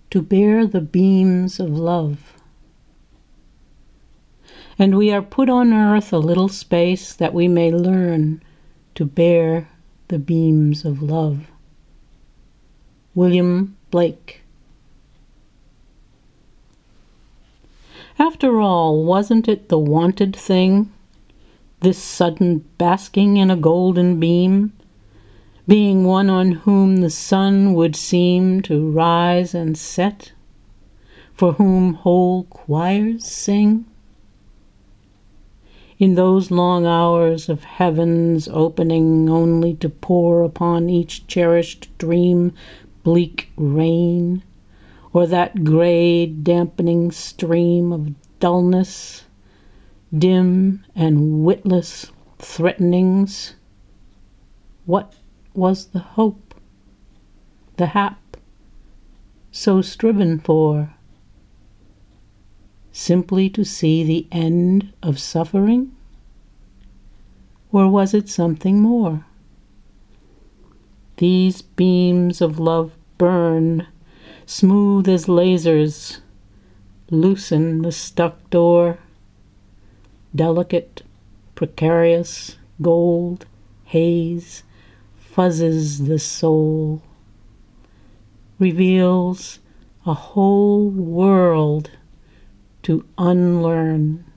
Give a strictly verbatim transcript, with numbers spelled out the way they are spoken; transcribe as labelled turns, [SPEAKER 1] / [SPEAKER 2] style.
[SPEAKER 1] to bear the beams of love. And we are put on earth a little space that we may learn to bear the beams of love. William Blake. After all, wasn't it the wanted thing, this sudden basking in a golden beam, being one on whom the sun would seem to rise and set, for whom whole choirs sing? In those long hours of heaven's opening only to pour upon each cherished dream bleak rain, or that gray dampening stream of dullness, dim and witless threatenings, what was the hope, the hap, so striven for? Simply to see the end of suffering? Or was it something more? These beams of love burn, smooth as lasers, loosen the stuck door, delicate, precarious, gold, haze, fuzzes the soul, reveals a whole world to unlearn.